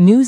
News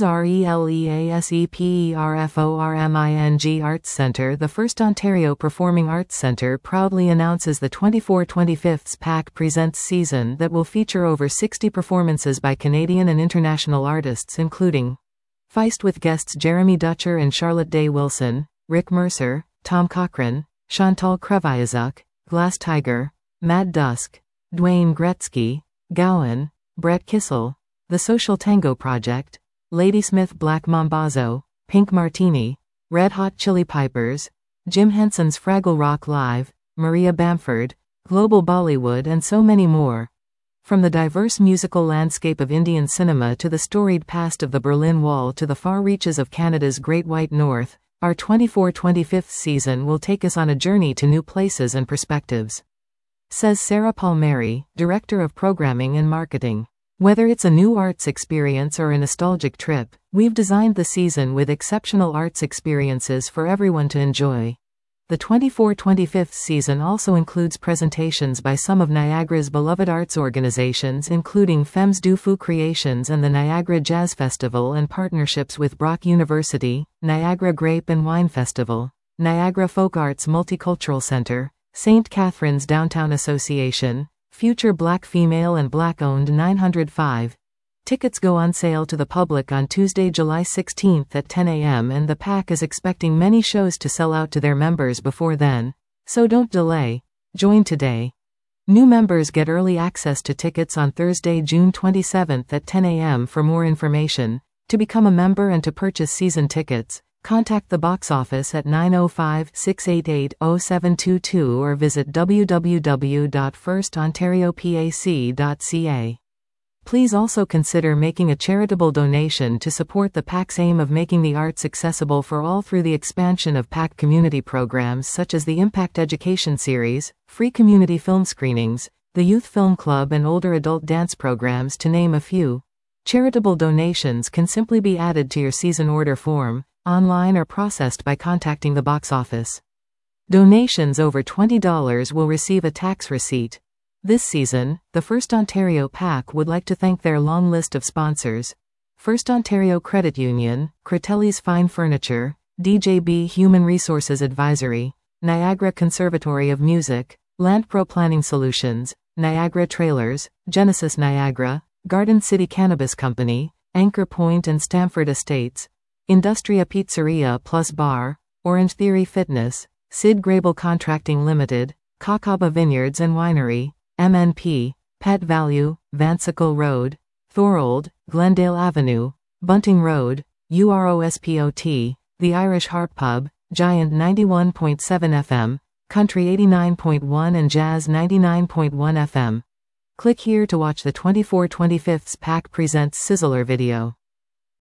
RELEASEPERFORMING Arts Centre. The First Ontario Performing Arts Centre proudly announces the 24-25 PAC Presents season that will feature over 60 performances by Canadian and international artists including Feist with guests Jeremy Dutcher and Charlotte Day Wilson, Rick Mercer, Tom Cochrane, Chantal Kreviazuk, Glass Tiger, Mad Dusk, Dwayne Gretzky, Gowan, Brett Kissel, The Social Tango Project, Ladysmith Black Mambazo, Pink Martini, Red Hot Chili Pipers, Jim Henson's Fraggle Rock Live, Maria Bamford, Global Bollywood and so many more. From the diverse musical landscape of Indian cinema to the storied past of the Berlin Wall to the far reaches of Canada's Great White North, our 24-25 season will take us on a journey to new places and perspectives. Says Sarah Palmieri, Director of Programming and Marketing. Whether it's a new arts experience or a nostalgic trip, we've designed the season with exceptional arts experiences for everyone to enjoy. The 24-25 season also includes presentations by some of Niagara's beloved arts organizations including Femmes du Fou Creations and the Niagara Jazz Festival and partnerships with Brock University, Niagara Grape and Wine Festival, Niagara Folk Arts Multicultural Center, St. Catharines Downtown Association, Future Black Female and Black-owned 905. Tickets go on sale to the public on Tuesday, July 16 at 10 a.m. and the PAC is expecting many shows to sell out to their members before then. So don't delay. Join today. New members get early access to tickets on Thursday, June 27 at 10 a.m. For more information, to become a member and to purchase season tickets, contact the box office at 905-688-0722 or visit www.firstontariopac.ca. Please also consider making a charitable donation to support the PAC's aim of making the arts accessible for all through the expansion of PAC community programs such as the Impact Education Series, free community film screenings, the Youth Film Club and older adult dance programs to name a few. Charitable donations can simply be added to your season order form, online or processed by contacting the box office. Donations over $20 will receive a tax receipt. This season, the First Ontario PAC would like to thank their long list of sponsors: First Ontario Credit Union, Critelli's Fine Furniture, DJB Human Resources Advisory, Niagara Conservatory of Music, LandPro Planning Solutions, Niagara Trailers, Genesis Niagara, Garden City Cannabis Company, Anchor Point and Stamford Estates, Industria Pizzeria Plus Bar, Orange Theory Fitness, Sid Grable Contracting Limited, Cacaba Vineyards and Winery, MNP, Pet Value, Vansicle Road, Thorold, Glendale Avenue, Bunting Road, UROSPOT, The Irish Harp Pub, Giant 91.7 FM, Country 89.1 and Jazz 99.1 FM. Click here to watch the 24-25 PAC Presents Sizzler video.